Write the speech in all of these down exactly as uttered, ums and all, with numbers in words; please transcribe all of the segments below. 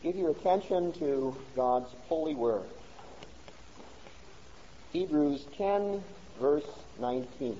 Give your attention to God's holy word. Hebrews ten, verse nineteen.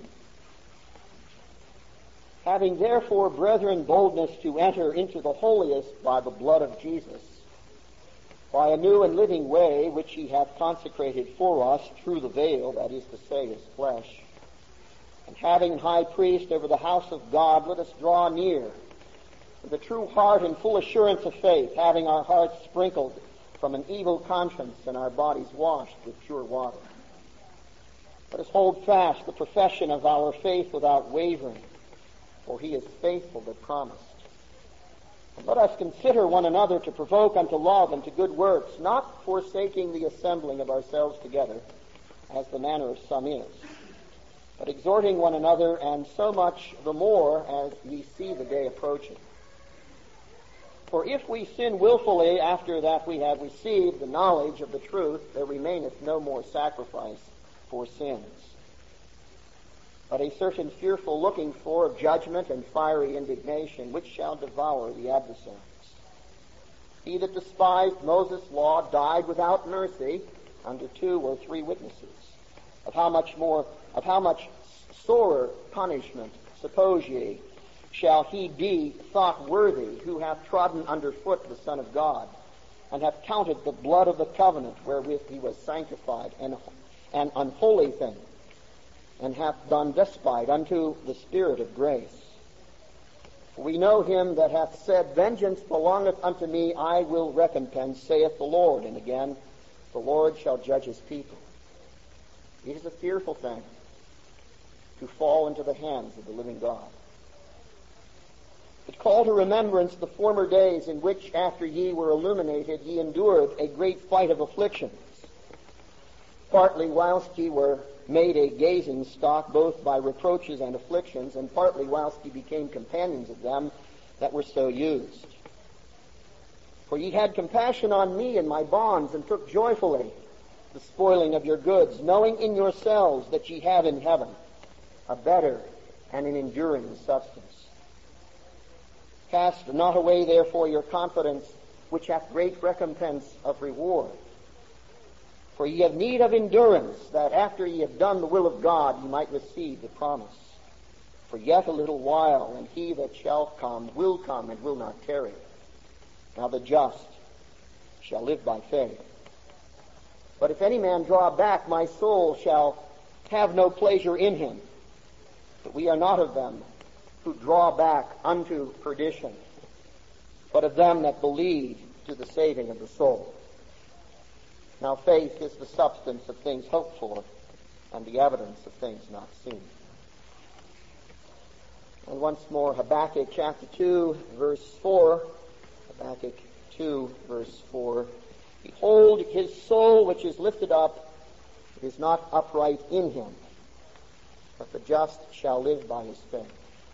Having therefore, brethren, boldness to enter into the holiest by the blood of Jesus, by a new and living way which he hath consecrated for us through the veil, that is to say, his flesh. And having high priest over the house of God, let us draw near with a true heart and full assurance of faith, having our hearts sprinkled from an evil conscience and our bodies washed with pure water. Let us hold fast the profession of our faith without wavering, for he is faithful that promised. And let us consider one another to provoke unto love and to good works, not forsaking the assembling of ourselves together, as the manner of some is, but exhorting one another, and so much the more as ye see the day approaching. For if we sin wilfully after that we have received the knowledge of the truth, there remaineth no more sacrifice for sins, but a certain fearful looking for of judgment and fiery indignation, which shall devour the adversaries. He that despised Moses' law died without mercy under two or three witnesses. Of how much more, of how much sorer punishment, suppose ye, shall he be thought worthy who hath trodden under foot the Son of God, and hath counted the blood of the covenant wherewith he was sanctified an, an unholy thing, and hath done despite unto the Spirit of grace. For we know him that hath said, Vengeance belongeth unto me, I will recompense, saith the Lord. And again, the Lord shall judge his people. It is a fearful thing to fall into the hands of the living God. But call to remembrance the former days in which, after ye were illuminated, ye endured a great fight of afflictions, partly whilst ye were made a gazing stock both by reproaches and afflictions, and partly whilst ye became companions of them that were so used. For ye had compassion on me and my bonds, and took joyfully the spoiling of your goods, knowing in yourselves that ye have in heaven a better and an enduring substance. Cast not away therefore your confidence, which hath great recompense of reward. For ye have need of endurance, that after ye have done the will of God, ye might receive the promise. For yet a little while, and he that shall come will come and will not tarry. Now the just shall live by faith. But if any man draw back, my soul shall have no pleasure in him. But we are not of them who draw back unto perdition, but of them that believe to the saving of the soul. Now faith is the substance of things hoped for, and the evidence of things not seen. And once more, Habakkuk chapter two, verse four. Habakkuk two, verse four. Behold, his soul which is lifted up is not upright in him, but the just shall live by his faith.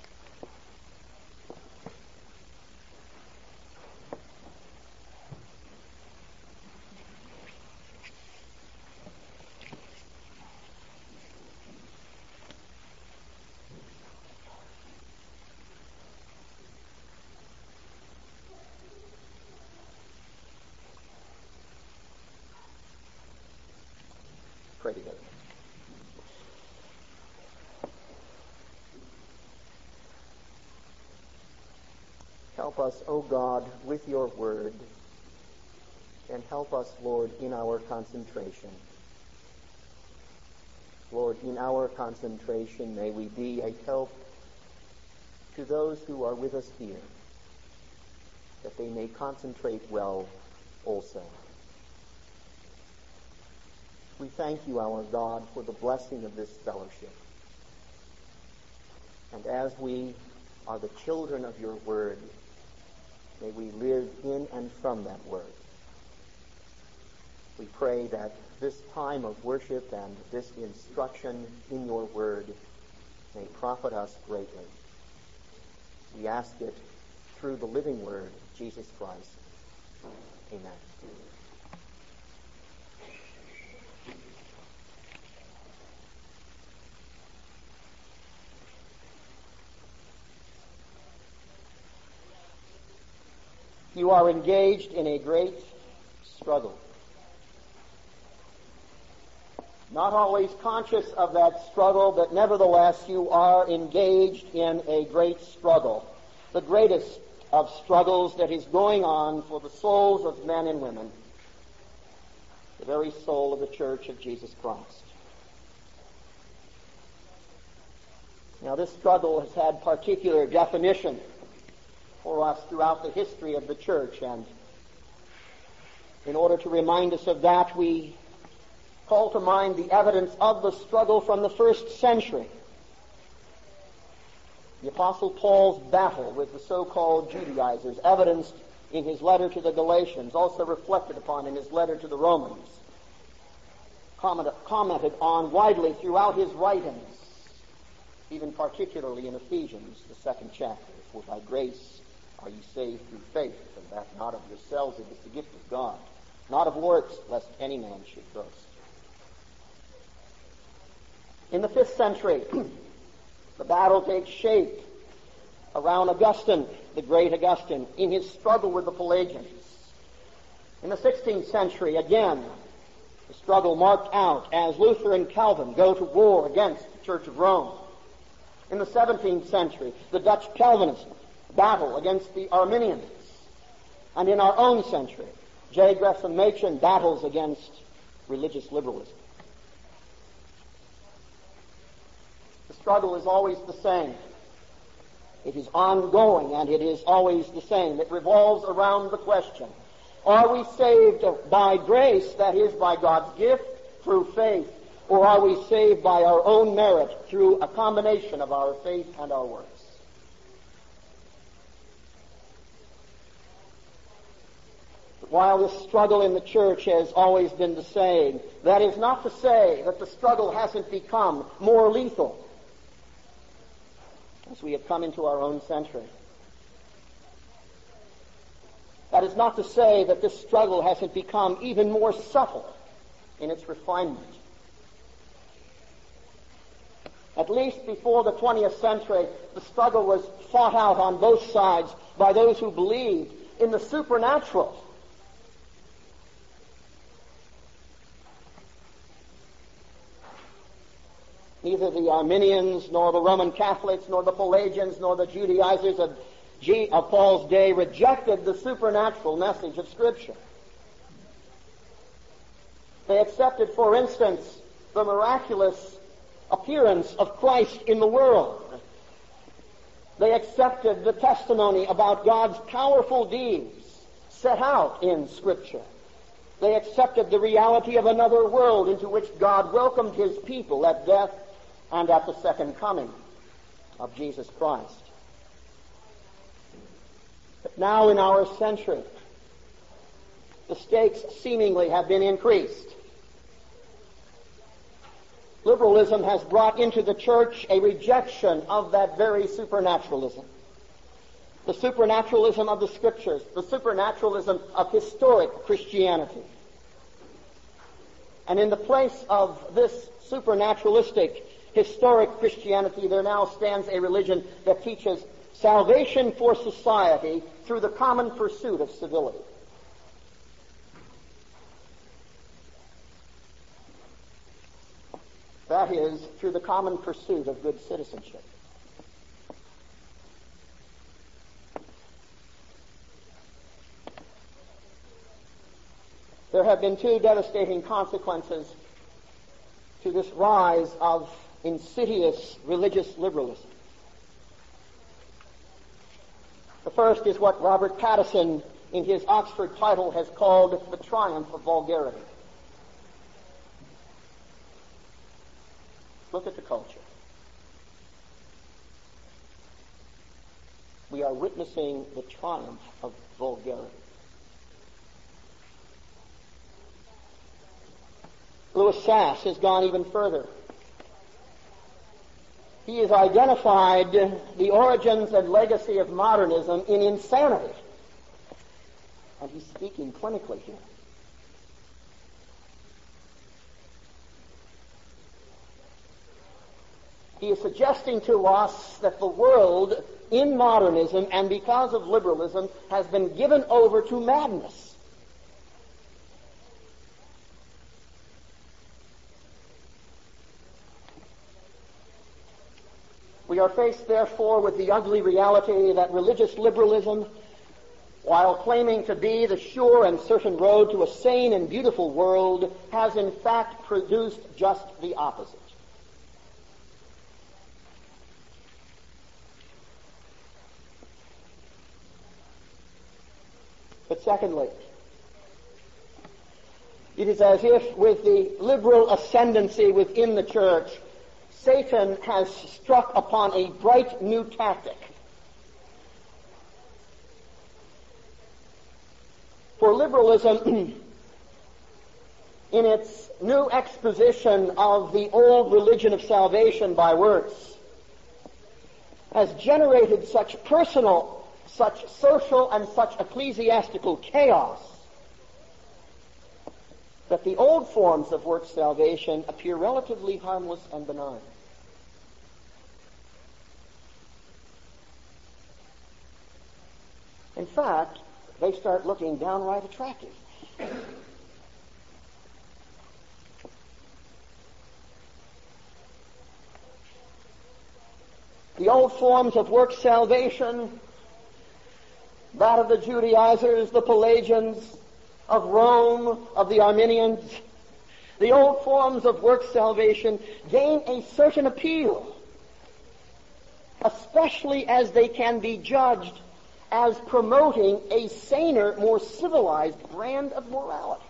Pray together. Help us, O God, with your word, and help us, Lord, in our concentration. Lord, in our concentration, may we be a help to those who are with us here, that they may concentrate well also. We thank you, our God, for the blessing of this fellowship. And as we are the children of your word, may we live in and from that word. We pray that this time of worship and this instruction in your word may profit us greatly. We ask it through the living word, Jesus Christ. Amen. You are engaged in a great struggle. Not always conscious of that struggle, but nevertheless you are engaged in a great struggle. The greatest of struggles that is going on for the souls of men and women. The very soul of the Church of Jesus Christ. Now this struggle has had particular definition for us throughout the history of the Church, and in order to remind us of that, we call to mind the evidence of the struggle from the first century. The Apostle Paul's battle with the so-called Judaizers, evidenced in his letter to the Galatians, also reflected upon in his letter to the Romans, comment, commented on widely throughout his writings, even particularly in Ephesians, the second chapter. For by grace are you saved through faith, and that not of yourselves, it is the gift of God, not of works, lest any man should boast. In the fifth century, the battle takes shape around Augustine, the great Augustine, in his struggle with the Pelagians. In the sixteenth century, again, the struggle marked out as Luther and Calvin go to war against the Church of Rome. In the seventeenth century, the Dutch Calvinists battle against the Arminians. And in our own century, J. Gresham Machen battles against religious liberalism. The struggle is always the same. It is ongoing, and it is always the same. It revolves around the question, are we saved by grace, that is, by God's gift, through faith, or are we saved by our own merit through a combination of our faith and our works? But while this struggle in the church has always been the same, that is not to say that the struggle hasn't become more lethal as we have come into our own century. That is not to say that this struggle hasn't become even more subtle in its refinement. At least before the twentieth century, the struggle was fought out on both sides by those who believed in the supernatural. Neither the Arminians, nor the Roman Catholics, nor the Pelagians, nor the Judaizers of, G- of Paul's day rejected the supernatural message of Scripture. They accepted, for instance, the miraculous appearance of Christ in the world. They accepted the testimony about God's powerful deeds set out in Scripture. They accepted the reality of another world into which God welcomed His people at death and at the second coming of Jesus Christ. But now in our century, the stakes seemingly have been increased. Liberalism has brought into the church a rejection of that very supernaturalism. The supernaturalism of the Scriptures, the supernaturalism of historic Christianity. And in the place of this supernaturalistic historic Christianity, there now stands a religion that teaches salvation for society through the common pursuit of civility. That is, through the common pursuit of good citizenship. There have been two devastating consequences to this rise of insidious religious liberalism. The first is what Robert Patteson, in his Oxford title, has called the triumph of vulgarity. Look at the culture. We are witnessing the triumph of vulgarity. Louis Sass has gone even further. He has identified the origins and legacy of modernism in insanity. And he's speaking clinically here. He is suggesting to us that the world in modernism and because of liberalism has been given over to madness. We are faced, therefore, with the ugly reality that religious liberalism, while claiming to be the sure and certain road to a sane and beautiful world, has in fact produced just the opposite. But secondly, it is as if with the liberal ascendancy within the church, Satan has struck upon a bright new tactic. For liberalism, in its new exposition of the old religion of salvation by works, has generated such personal, such social, and such ecclesiastical chaos that the old forms of works salvation appear relatively harmless and benign. In fact, they start looking downright attractive. The old forms of works salvation, that of the Judaizers, the Pelagians, of Rome, of the Arminians, the old forms of works salvation gain a certain appeal, especially as they can be judged as promoting a saner, more civilized brand of morality.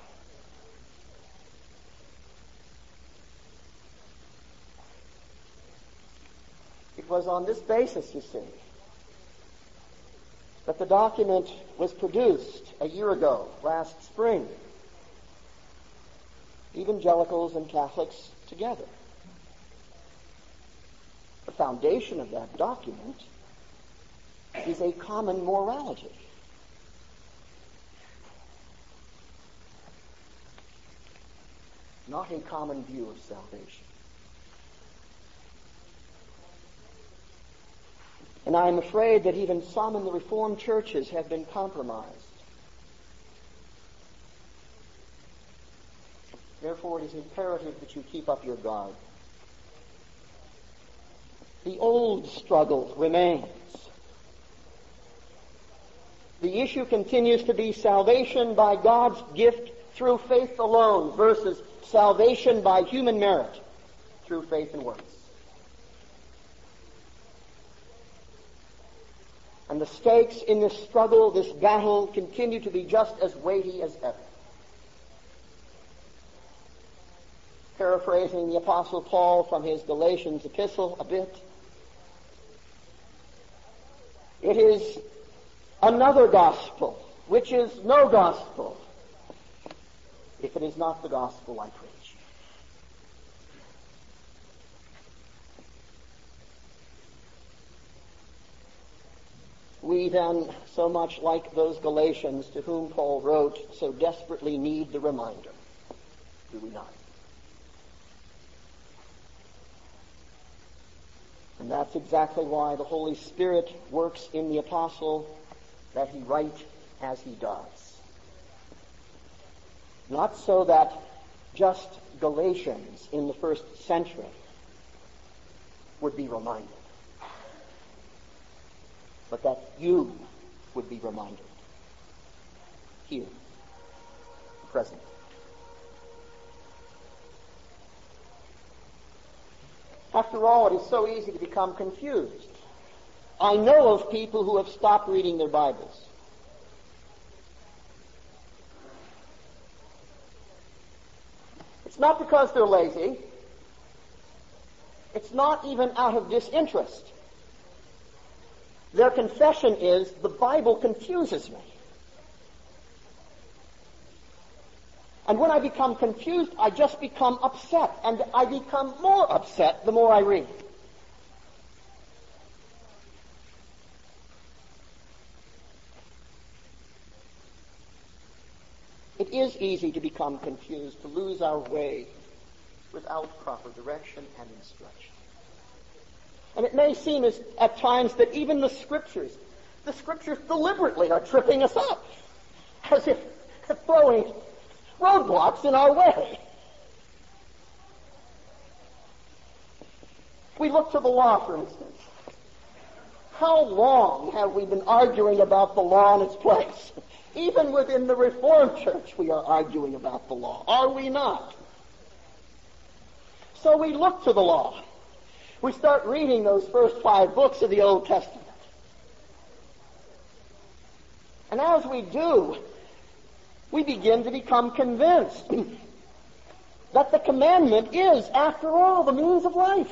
It was on this basis, you see, that the document was produced a year ago, last spring. Evangelicals and Catholics together. The foundation of that document is a common morality. Not a common view of salvation. And I am afraid that even some in the Reformed churches have been compromised. Therefore, it is imperative that you keep up your guard. The old struggle remains. The issue continues to be salvation by God's gift through faith alone versus salvation by human merit through faith and works. And the stakes in this struggle, this battle, continue to be just as weighty as ever. Paraphrasing the Apostle Paul from his Galatians epistle a bit, it is another gospel, which is no gospel, if it is not the gospel I preach. We then, so much like those Galatians to whom Paul wrote, so desperately need the reminder, do we not? And that's exactly why the Holy Spirit works in the apostle, that he write as he does. Not so that just Galatians in the first century would be reminded, but that you would be reminded here, present. After all, it is so easy to become confused. I know of people who have stopped reading their Bibles. It's not because they're lazy. It's not even out of disinterest. Their confession is, the Bible confuses me. And when I become confused, I just become upset. And I become more upset the more I read. It is easy to become confused, to lose our way without proper direction and instruction. And it may seem as, at times that even the Scriptures, the Scriptures deliberately are tripping us up, as if throwing roadblocks in our way. We look to the law, for instance. How long have we been arguing about the law and its place? Even within the Reformed Church, we are arguing about the law, are we not? So we look to the law. We start reading those first five books of the Old Testament. And as we do, we begin to become convinced that the commandment is, after all, the means of life.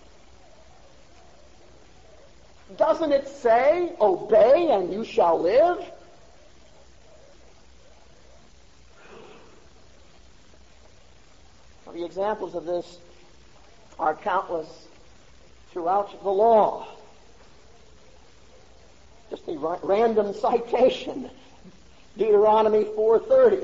Doesn't it say, obey and you shall live? Well, the examples of this are countless throughout the law. Just a ra- random citation, Deuteronomy four thirty.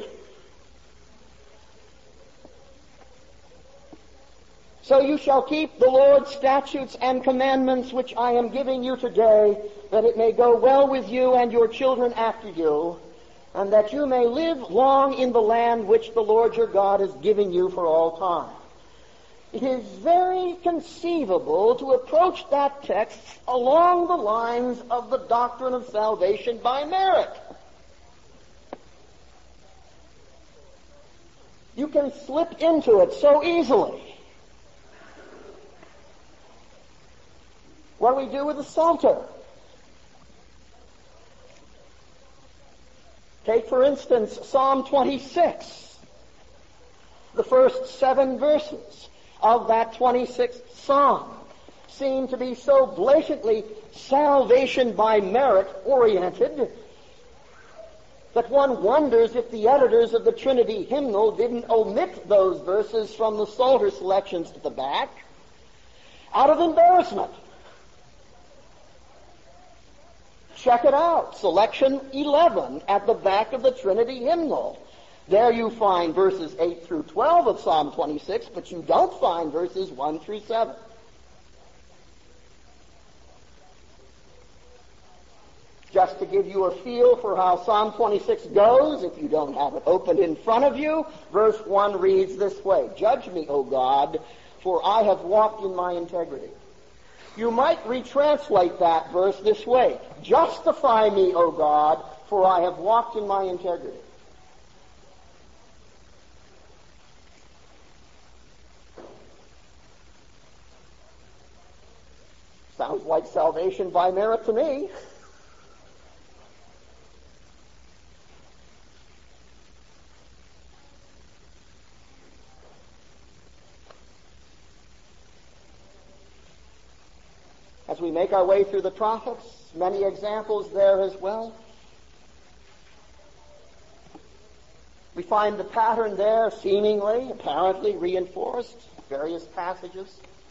So you shall keep the Lord's statutes and commandments which I am giving you today, that it may go well with you and your children after you, and that you may live long in the land which the Lord your God is giving you for all time. It is very conceivable to approach that text along the lines of the doctrine of salvation by merit. You can slip into it so easily. What do we do with the Psalter? Take, for instance, Psalm twenty-six. The first seven verses of that twenty-sixth Psalm seem to be so blatantly salvation by merit oriented that one wonders if the editors of the Trinity hymnal didn't omit those verses from the Psalter selections at the back out of embarrassment. Check it out. Selection eleven at the back of the Trinity hymnal. There you find verses eight through twelve of Psalm twenty-six, but you don't find verses one through seven. Just to give you a feel for how Psalm twenty-six goes, if you don't have it open in front of you, verse one reads this way: Judge me, O God, for I have walked in my integrity. You might retranslate that verse this way: Justify me, O God, for I have walked in my integrity. Sounds like salvation by merit to me. As we make our way through the prophets, many examples there as well. We find the pattern there seemingly, apparently reinforced, various passages.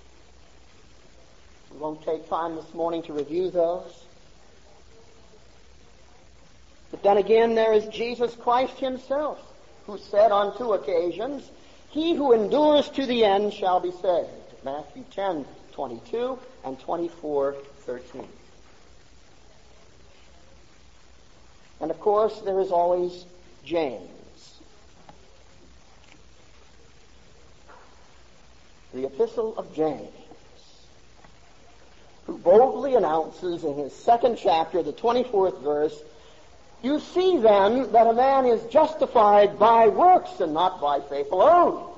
We won't take time this morning to review those. But then again, there is Jesus Christ himself, who said on two occasions, He who endures to the end shall be saved. Matthew ten twenty-two and twenty-four thirteen. And of course, there is always James, the Epistle of James, who boldly announces in his second chapter, the twenty-fourth verse, You see then that a man is justified by works and not by faith alone.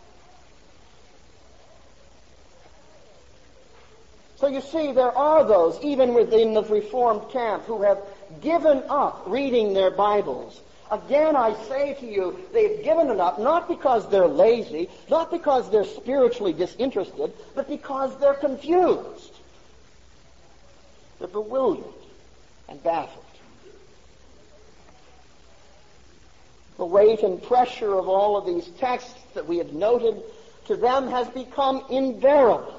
So you see, there are those, even within the Reformed camp, who have given up reading their Bibles. Again, I say to you, they've given it up not because they're lazy, not because they're spiritually disinterested, but because they're confused. They're bewildered and baffled. The weight and pressure of all of these texts that we have noted to them has become unbearable.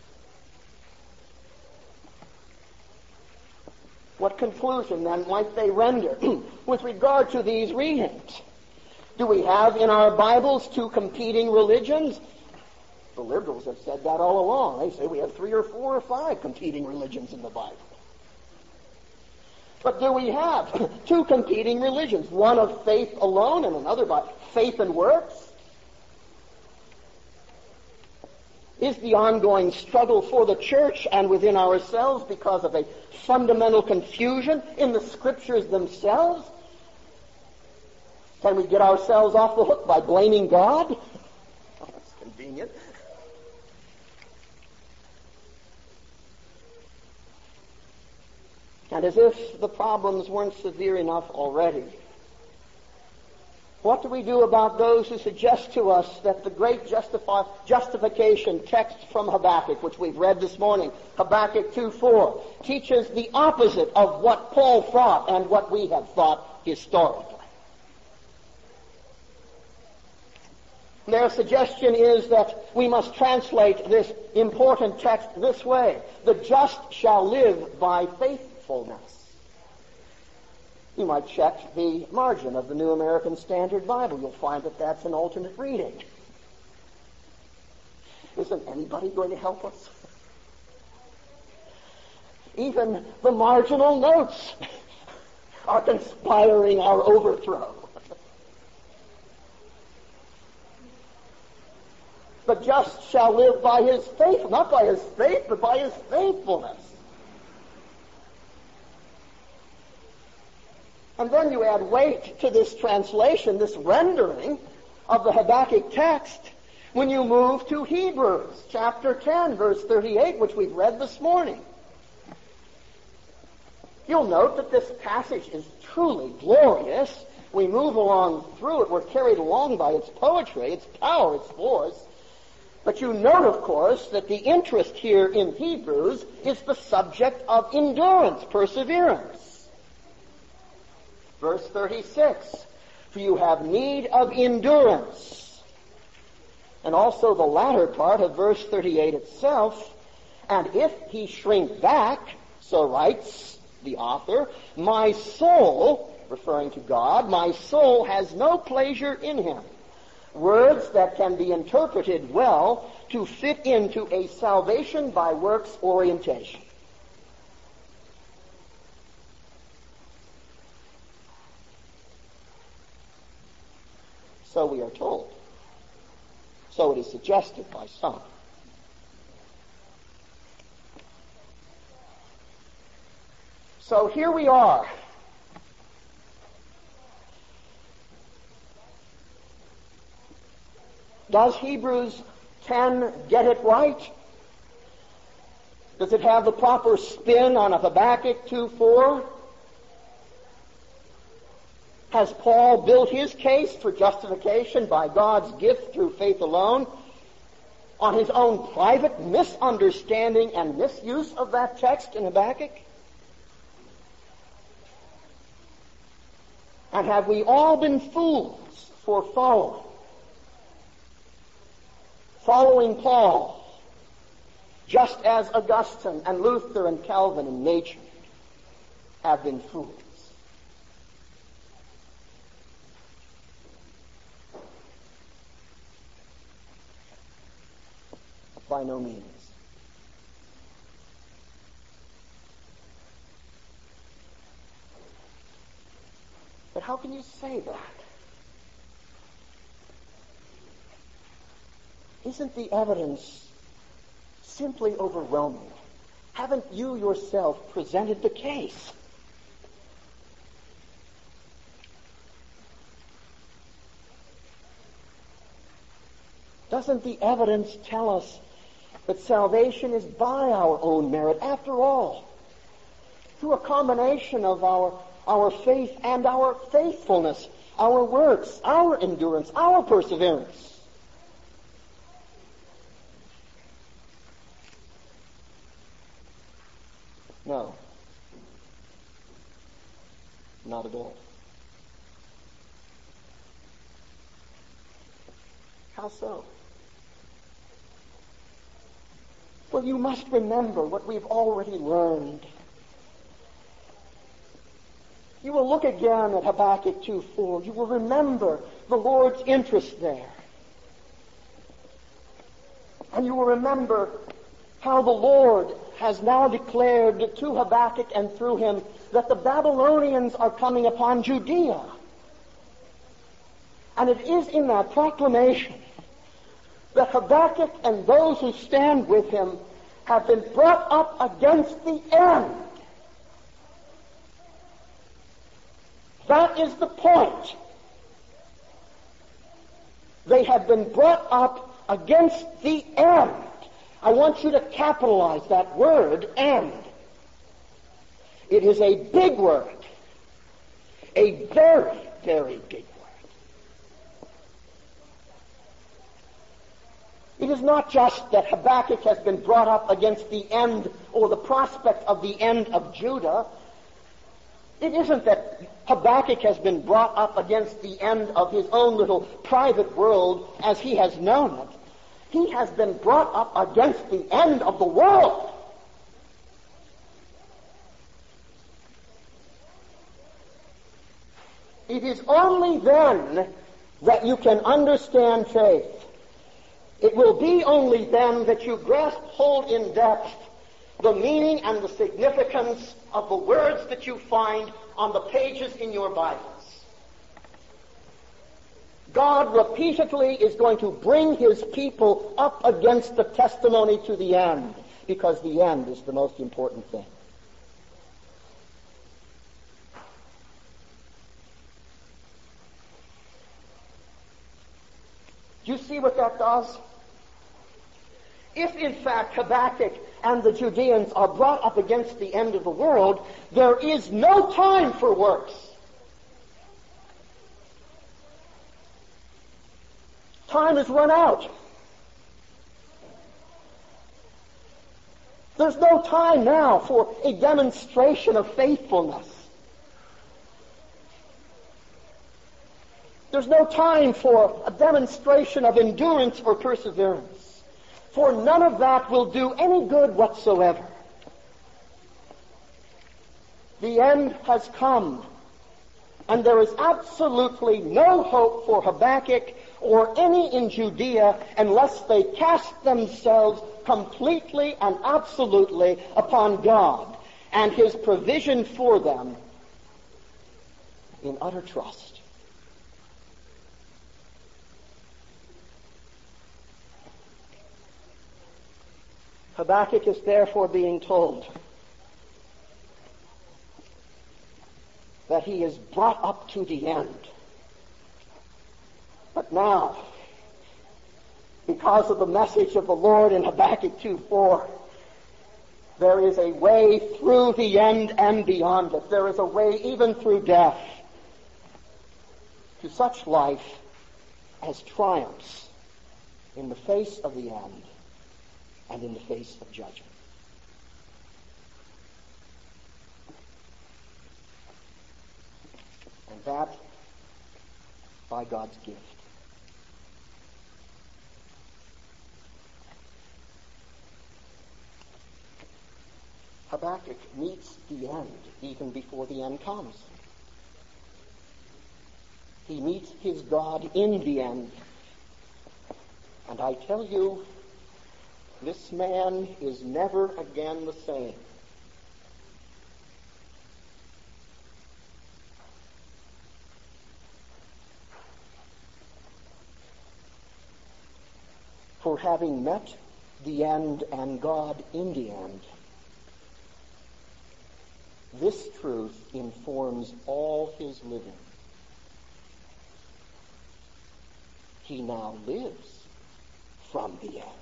What conclusion, then, might they render with regard to these readings? Do we have in our Bibles two competing religions? The liberals have said that all along. They say we have three or four or five competing religions in the Bible. But do we have two competing religions, one of faith alone and another by faith and works? Is the ongoing struggle for the church and within ourselves because of a fundamental confusion in the Scriptures themselves? Can we get ourselves off the hook by blaming God? Oh, that's convenient. And as if the problems weren't severe enough already, what do we do about those who suggest to us that the great justify, justification text from Habakkuk, which we've read this morning, Habakkuk two four, teaches the opposite of what Paul thought and what we have thought historically? Their suggestion is that we must translate this important text this way: the just shall live by faithfulness. You might check the margin of the New American Standard Bible. You'll find that that's an alternate reading. Isn't anybody going to help us? Even the marginal notes are conspiring our overthrow. The just shall live by his faith, not by his faith, but by his faithfulness. And then you add weight to this translation, this rendering of the Habakkuk text, when you move to Hebrews chapter ten, verse thirty-eight, which we've read this morning. You'll note that this passage is truly glorious. We move along through it. We're carried along by its poetry, its power, its force. But you note, of course, that the interest here in Hebrews is the subject of endurance, perseverance. Verse thirty-six, for you have need of endurance. And also the latter part of verse thirty-eight itself, and if he shrink back, so writes the author, my soul, referring to God, my soul has no pleasure in him. Words that can be interpreted well to fit into a salvation by works orientation. So we are told. So it is suggested by some. So here we are. Does Hebrews ten get it right? Does it have the proper spin on a Habakkuk two four? Has Paul built his case for justification by God's gift through faith alone on his own private misunderstanding and misuse of that text in Habakkuk? And have we all been fools for following? Following Paul, just as Augustine and Luther and Calvin and Nature have been fools. By no means. But how can you say that? Isn't the evidence simply overwhelming? Haven't you yourself presented the case? Doesn't the evidence tell us that salvation is by our own merit, after all, through a combination of our, our faith and our faithfulness, our works, our endurance, our perseverance? No. Not at all. How so? Well, you must remember what we've already learned. You will look again at Habakkuk two four. You will remember the Lord's interest there. And you will remember how the Lord has now declared to Habakkuk and through him that the Babylonians are coming upon Judea. And it is in that proclamation that Habakkuk and those who stand with him have been brought up against the end. That is the point. They have been brought up against the end. I want you to capitalize that word, end. It is a big word. A very, very big word. It is not just that Habakkuk has been brought up against the end or the prospect of the end of Judah. It isn't that Habakkuk has been brought up against the end of his own little private world as he has known it. He has been brought up against the end of the world. It is only then that you can understand faith. It will be only then that you grasp hold in depth the meaning and the significance of the words that you find on the pages in your Bibles. God repeatedly is going to bring his people up against the testimony to the end, because the end is the most important thing. Do you see what that does? If in fact Habakkuk and the Judeans are brought up against the end of the world, there is no time for works. Time is run out. There's no time now for a demonstration of faithfulness. There's no time for a demonstration of endurance or perseverance. For none of that will do any good whatsoever. The end has come, and there is absolutely no hope for Habakkuk or any in Judea unless they cast themselves completely and absolutely upon God and his provision for them in utter trust. Habakkuk is therefore being told that he is brought up to the end. But now, because of the message of the Lord in Habakkuk two four, there is a way through the end and beyond it. There is a way even through death to such life as triumphs in the face of the end and in the face of judgment. And that by God's gift. Habakkuk meets the end even before the end comes. He meets his God in the end. And I tell you, this man is never again the same. For having met the end and God in the end, this truth informs all his living. He now lives from the end.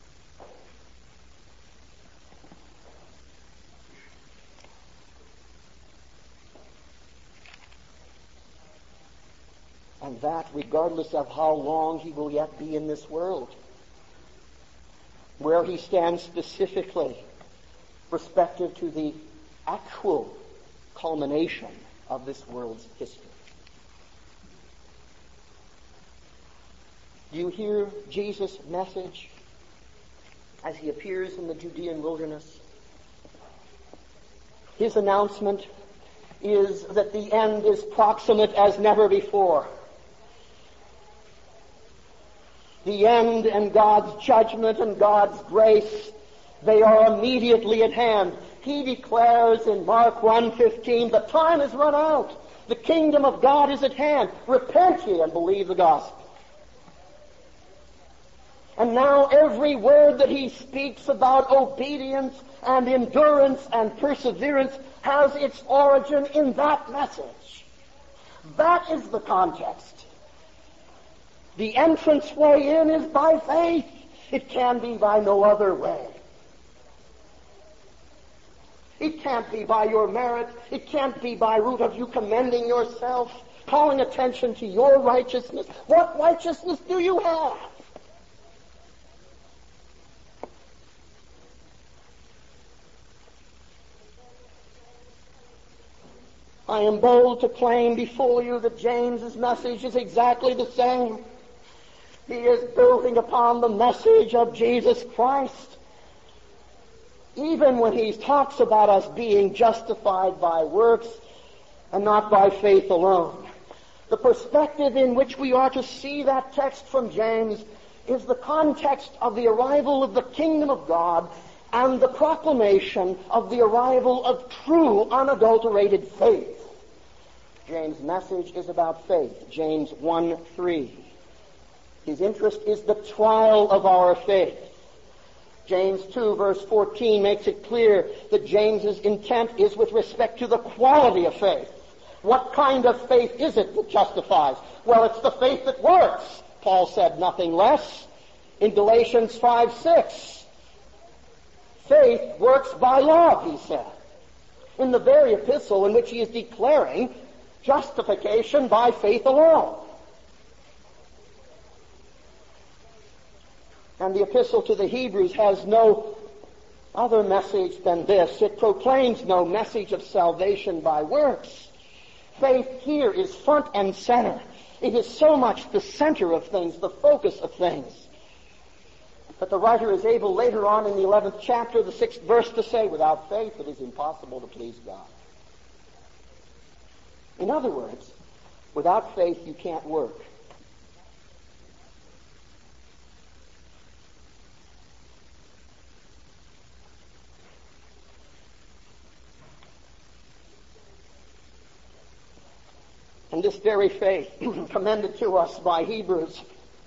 And that regardless of how long he will yet be in this world, where he stands specifically respective to the actual culmination of this world's history. Do you hear Jesus' message as he appears in the Judean wilderness? His announcement is that the end is proximate as never before. The end and God's judgment and God's grace, they are immediately at hand. He declares in Mark one fifteen, the time has run out. The kingdom of God is at hand. Repent ye and believe the gospel. And now every word that he speaks about obedience and endurance and perseverance has its origin in that message. That is the context. The entrance way in is by faith. It can be by no other way. It can't be by your merit. It can't be by root of you commending yourself, calling attention to your righteousness. What righteousness do you have? I am bold to claim before you that James's message is exactly the same. He is building upon the message of Jesus Christ. Even when he talks about us being justified by works and not by faith alone. The perspective in which we are to see that text from James is the context of the arrival of the kingdom of God and the proclamation of the arrival of true, unadulterated faith. James' message is about faith. James one three. His interest is the trial of our faith. James two verse fourteen makes it clear that James's intent is with respect to the quality of faith. What kind of faith is it that justifies? Well, it's the faith that works. Paul said nothing less in Galatians five six. Faith works by love, he said. In the very epistle in which he is declaring justification by faith alone. And the epistle to the Hebrews has no other message than this. It proclaims no message of salvation by works. Faith here is front and center. It is so much the center of things, the focus of things. But the writer is able later on in the eleventh chapter, the sixth verse, to say, without faith it is impossible to please God. In other words, without faith you can't work. And this very faith, commended to us by Hebrews,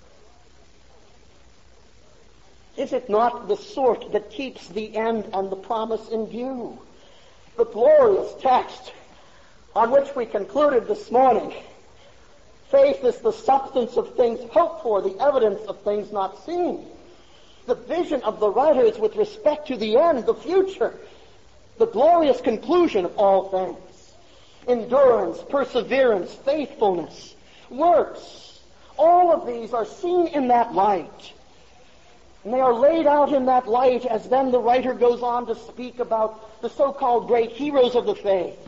is it not the sort that keeps the end and the promise in view? The glorious text on which we concluded this morning. Faith is the substance of things hoped for, the evidence of things not seen. The vision of the writer is with respect to the end, the future, the glorious conclusion of all things. Endurance, perseverance, faithfulness, works. All of these are seen in that light. And they are laid out in that light as then the writer goes on to speak about the so-called great heroes of the faith.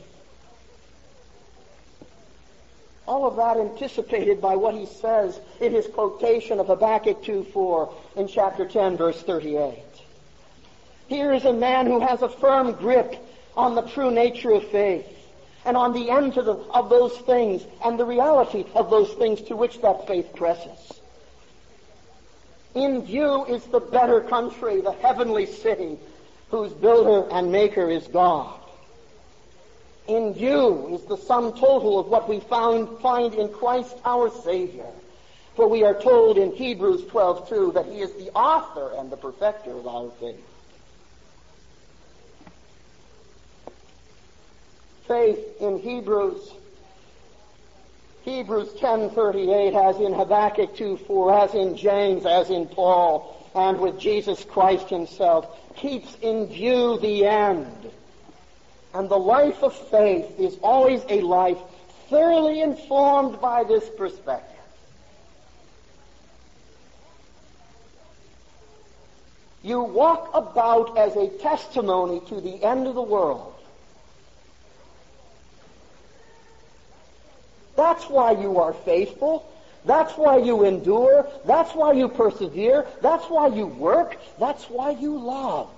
All of that anticipated by what he says in his quotation of Habakkuk two four in chapter ten, verse thirty-eight. Here is a man who has a firm grip on the true nature of faith and on the end to the, of those things and the reality of those things to which that faith presses. In view is the better country, the heavenly city, whose builder and maker is God. In view is the sum total of what we found, find in Christ our Savior. For we are told in Hebrews twelve two that he is the author and the perfecter of our faith. Faith in Hebrews, Hebrews ten thirty-eight, as in Habakkuk two four, as in James, as in Paul, and with Jesus Christ himself, keeps in view the end. And the life of faith is always a life thoroughly informed by this perspective. You walk about as a testimony to the end of the world. That's why you are faithful. That's why you endure. That's why you persevere. That's why you work. That's why you love.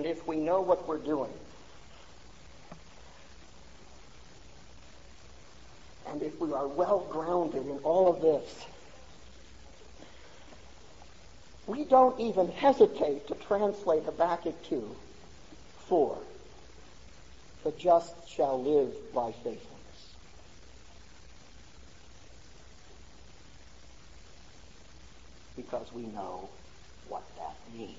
And if we know what we're doing, and if we are well grounded in all of this, we don't even hesitate to translate Habakkuk two, four. The just shall live by faithfulness. Because we know what that means.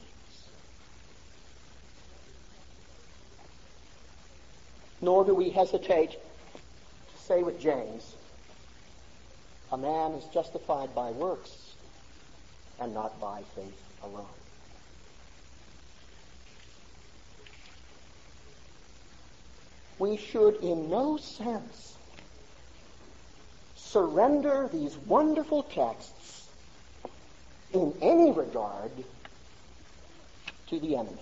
Nor do we hesitate to say with James, a man is justified by works and not by faith alone. We should in no sense surrender these wonderful texts in any regard to the enemy.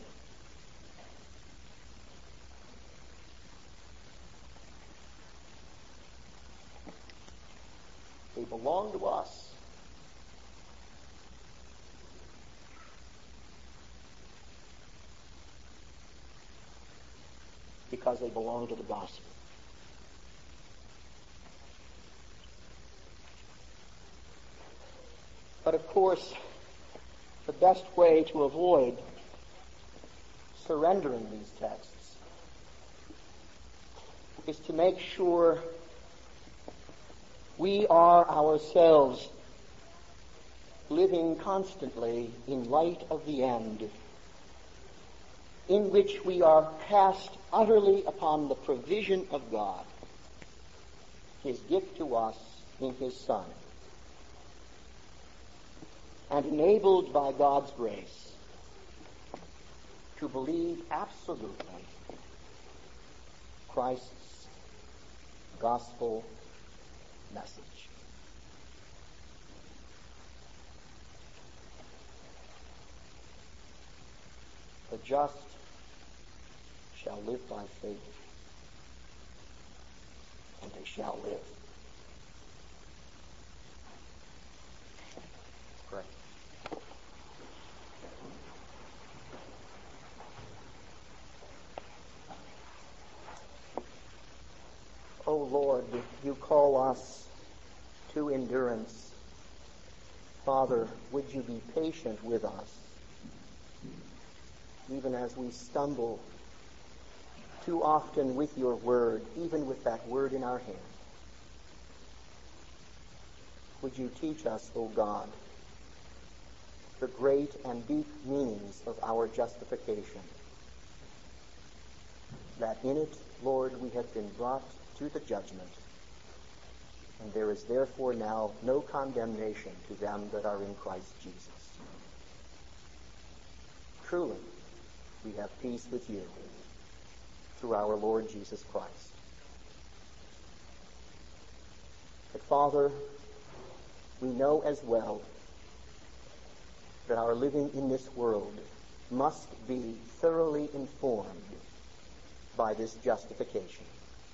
They belong to us. Because they belong to the gospel. But of course, the best way to avoid surrendering these texts is to make sure we are ourselves living constantly in light of the end, in which we are cast utterly upon the provision of God, His gift to us in His Son, and enabled by God's grace to believe absolutely Christ's gospel message. The just shall live by faith, and they shall live. Pray. O Lord, you call us to endurance. Father, would you be patient with us, even as we stumble too often with your word, even with that word in our hand. Would you teach us, O God, the great and deep meanings of our justification, that in it, Lord, we have been brought to the judgment, and there is therefore now no condemnation to them that are in Christ Jesus. Truly, we have peace with you through our Lord Jesus Christ. But Father, we know as well that our living in this world must be thoroughly informed by this justification.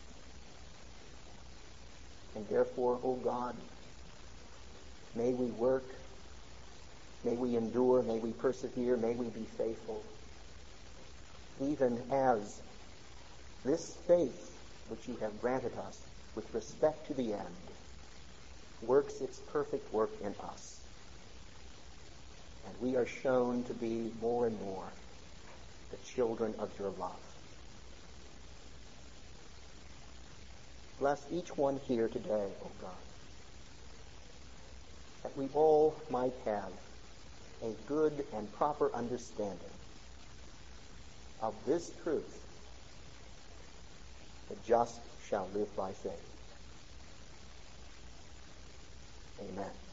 And therefore, O God, may we work, may we endure, may we persevere, may we be faithful, even as this faith which you have granted us with respect to the end works its perfect work in us. And we are shown to be more and more the children of your love. Bless each one here today, O God, that we all might have a good and proper understanding of this truth: the just shall live by faith. Amen.